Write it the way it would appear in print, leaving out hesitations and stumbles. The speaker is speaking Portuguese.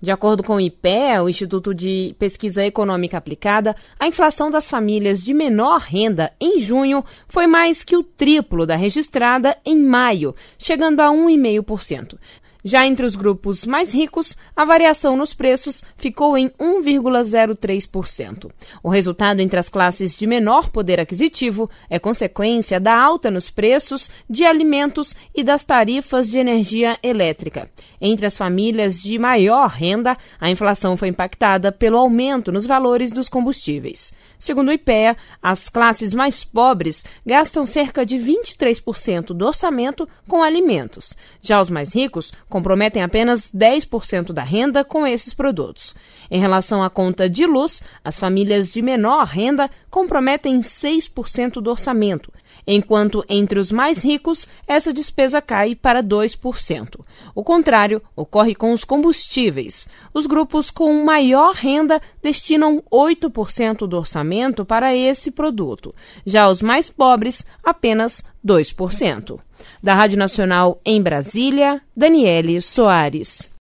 De acordo com o IPEA, o Instituto de Pesquisa Econômica Aplicada, a inflação das famílias de menor renda em junho foi mais que o triplo da registrada em maio, chegando a 1,5%. Já entre os grupos mais ricos, a variação nos preços ficou em 1,03%. O resultado entre as classes de menor poder aquisitivo é consequência da alta nos preços de alimentos e das tarifas de energia elétrica. Entre as famílias de maior renda, a inflação foi impactada pelo aumento nos valores dos combustíveis. Segundo o IPEA, as classes mais pobres gastam cerca de 23% do orçamento com alimentos. Já os mais ricos comprometem apenas 10% da renda com esses produtos. Em relação à conta de luz, as famílias de menor renda comprometem 6% do orçamento, enquanto entre os mais ricos, essa despesa cai para 2%. O contrário ocorre com os combustíveis. Os grupos com maior renda destinam 8% do orçamento para esse produto. Já os mais pobres, apenas 2%. Da Rádio Nacional em Brasília, Daniele Soares.